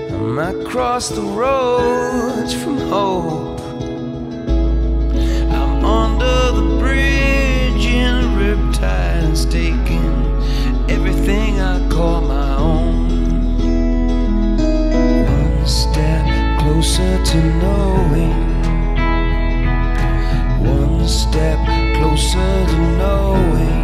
I'm across the road from hope. I'm under the bridge in a riptide, staking everything I call my own. One step closer to knowing. One step closer to knowing.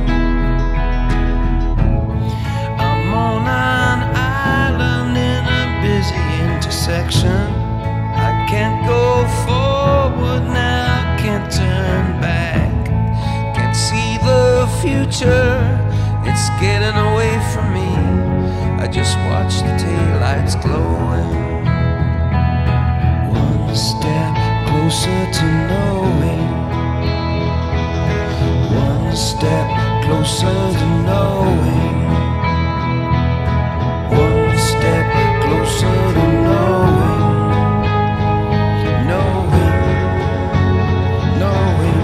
I'm on an island in a busy intersection. I can't go forward now, can't turn back. Can't see the future, it's getting away from me. I just watch the taillights glowing. One step closer to knowing. One step closer to knowing. One step closer to knowing. Knowing, knowing.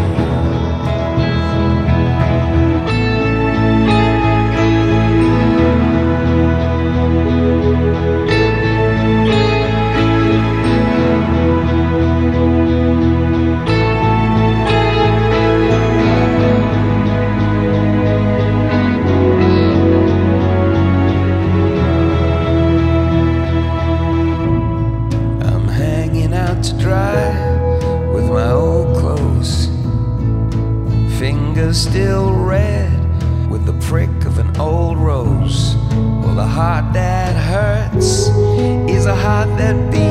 To dry with my old clothes, fingers still red with the prick of an old rose. Well, the heart that hurts is a heart that beats.